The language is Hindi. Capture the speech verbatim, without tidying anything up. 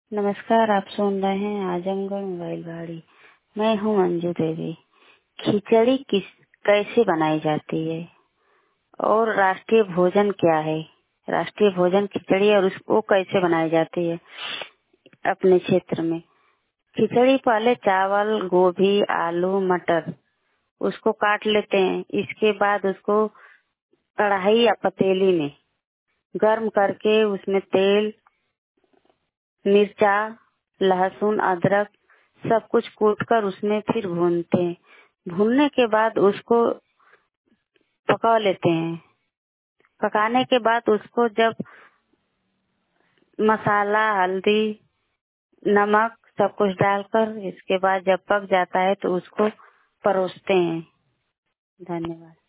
नमस्कार, आप सुन रहे हैं आजमगढ़ मोबाइल वाड़ी। मैं हूँ मंजू देवी। खिचड़ी किस कैसे बनाई जाती है और राष्ट्रीय भोजन क्या है? राष्ट्रीय भोजन खिचड़ी और उसको कैसे बनाई जाती है अपने क्षेत्र में? खिचड़ी पहले चावल, गोभी, आलू, मटर उसको काट लेते हैं। इसके बाद उसको कढ़ाई या पतीली में गर्म करके उसमें तेल, मिर्चा, लहसुन, अदरक सब कुछ कूटकर उसमें फिर भूनते हैं। भूनने के बाद उसको पका लेते हैं। पकाने के बाद उसको जब मसाला, हल्दी, नमक सब कुछ डालकर इसके बाद जब पक जाता है तो उसको परोसते हैं। धन्यवाद।